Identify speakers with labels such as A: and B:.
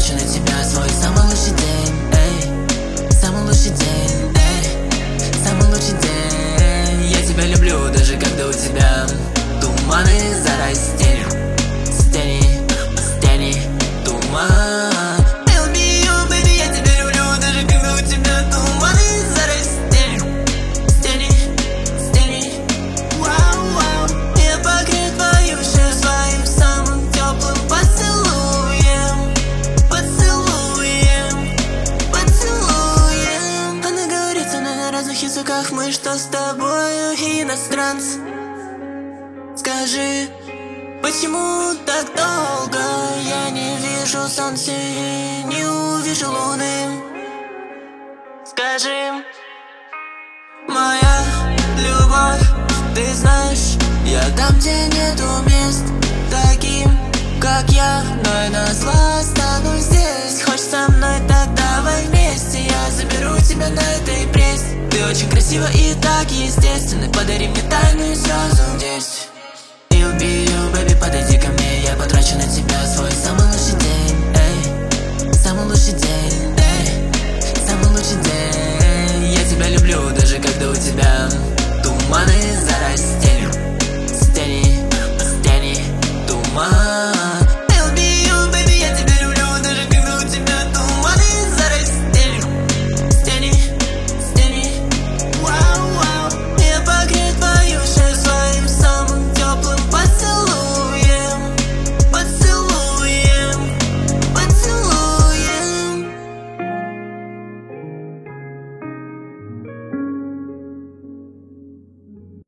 A: потрачу на тебя свой самый лучший день, эй, самый лучший день, эй, самый лучший день. Я тебя люблю, даже когда у тебя туманы за стени, туман. Tell me you, baby, я тебя люблю, даже когда у тебя туманы за стени. Вау, я покрыт твою шею своим самым теплым поцелуем. Она говорит со мной на разных языках, мы что с тобою иностранцы? Скажи, почему так долго я не вижу солнца и не увижу луны? Скажи, моя любовь, ты знаешь, я там, где нету мест таким, как я, но я назло останусь здесь. Хочешь со мной, так давай вместе, я заберу тебя на этой прессе. Ты очень красива и так естественно, подари мне тайну и сразу здесь.